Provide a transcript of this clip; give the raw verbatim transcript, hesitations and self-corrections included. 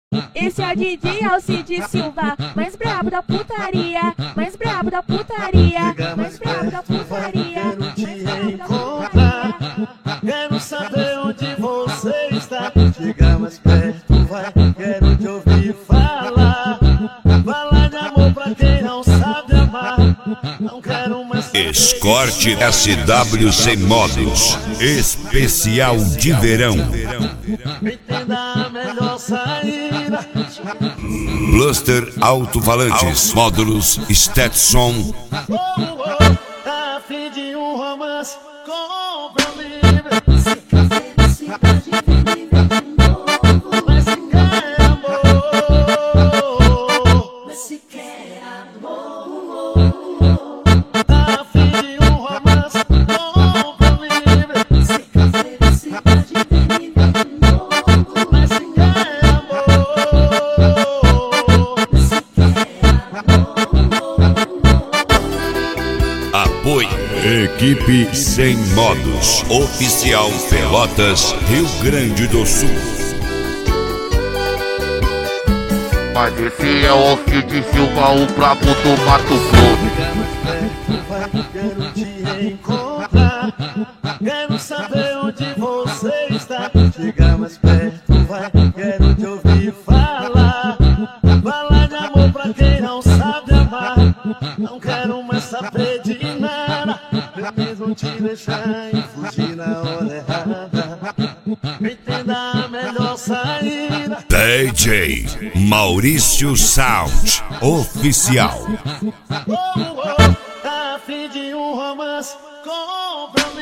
Esse é o D J Alcide Silva, mais brabo da putaria, mais brabo da putaria, mais brabo da putaria. Quero te encontrar, quero saber onde você está. Chega mais perto, vai, quero te ouvir falar. Falar de amor pra quem não sabe amar. Não quero mais. Escorte S W sem modos, especial de verão. Entenda a melhor saída. Bluster alto-falantes, módulos Stetson. Oh, oh, tá a fim de um romance, compra um livro. Se quiser, se pode viver de novo. Mas se quer amor, Mas se quer amor. tá a fim de um romance, compra um livro. Se quiser, se pode viver de novo. Mas se quer amor, Mas se quer amor. Apoio Equipe Sem Modos, oficial Pelotas, Rio Grande do Sul. Mas esse é o Alcide Silva, o brabo do Mato Grosso. chega mais perto, vai, quero te encontrar. Quero saber onde você está. Chega mais perto, vai, quero te ouvir falar. Falar de amor pra quem não sabe amar. Não quero mais saber de nada. Preciso te deixar e fugir na hora errada. Entenda a melhor saída. D J Maurício Sound, oficial. Oh, oh, tá a fim de um romance, compra um